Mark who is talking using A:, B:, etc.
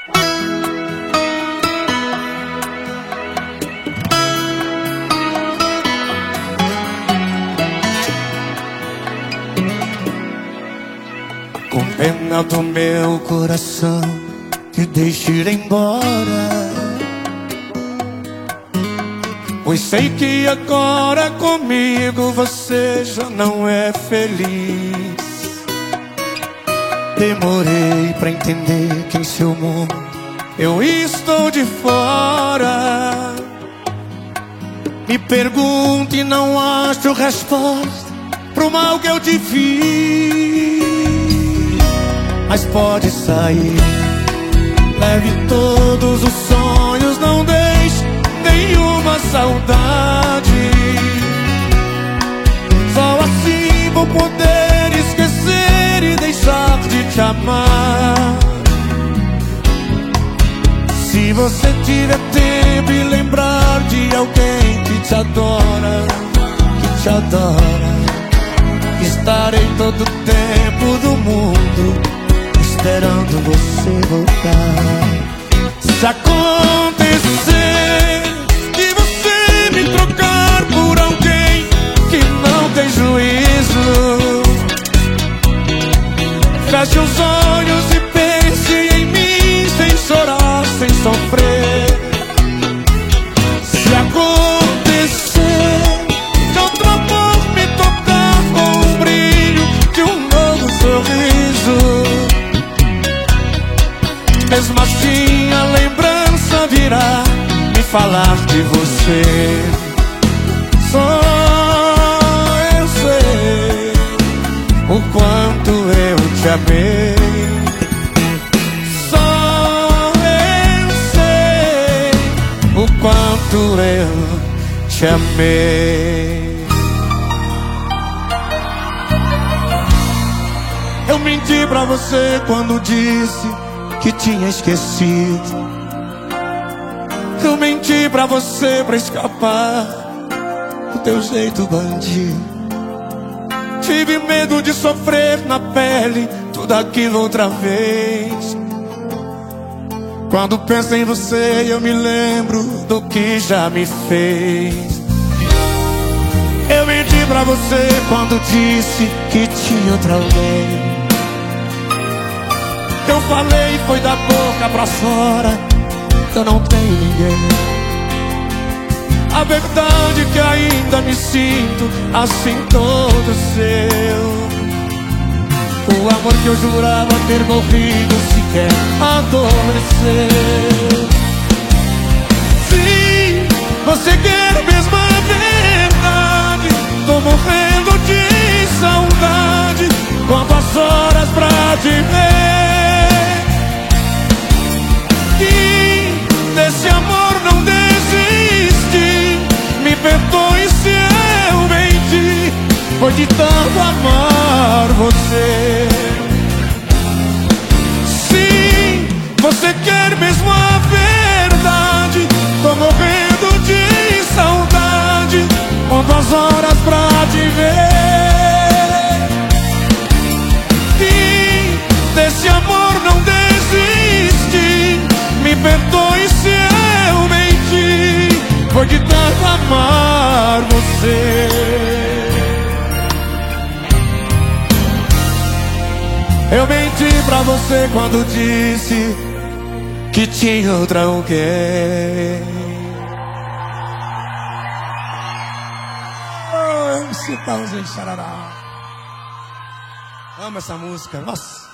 A: Com pena do meu coração, te deixo ir embora, pois sei que agora comigo você já não é feliz. Demorei pra entender que em seu mundo eu estou de fora. Me pergunto e não acho resposta pro mal que eu te fiz. Mas pode sair, leve todos os sonhos, não deixe nenhuma saudade. Só assim vou poder esquecer e deixar de te amar. Se você tiver tempo e lembrar de alguém que te adora, estarei todo o tempo do mundo esperando você voltar. Se acontecer que você me trocar por alguém que não tem juízo, feche os olhos e pense em mim, sem chorar, sem sofrer. Se acontecer de outro amor me tocar com o brilho de um novo sorriso, mesmo assim a lembrança virá me falar de você. Só eu sei o quanto eu te amei. Só eu sei o quanto eu te amei. Eu menti pra você quando disse que tinha esquecido. Eu menti pra você pra escapar do teu jeito bandido. Tive medo de sofrer na pele tudo aquilo outra vez. Quando penso em você eu me lembro do que já me fez. Eu menti pra você quando disse que tinha outra alguém. Eu falei foi da boca pra fora, eu não tenho ninguém. A verdade é que ainda me sinto assim todo seu. O amor que eu jurava ter morrido sequer adormeceu. Se você quer mesmo a verdade, tô morrendo de saudade. Quantas horas pra te ver, e desse amor não desiste. Me perdoe se eu menti, foi de tanto amar você. Se você quer mesmo a verdade, tô morrendo de saudade. Quantas horas pra te ver, e desse amor não desiste. Me perdoe se eu menti, foi de tanto amar você. Eu menti pra você quando disse que tinha outra alguém. Oh, esse pauzinho de Xarará. Amo essa música, nossa.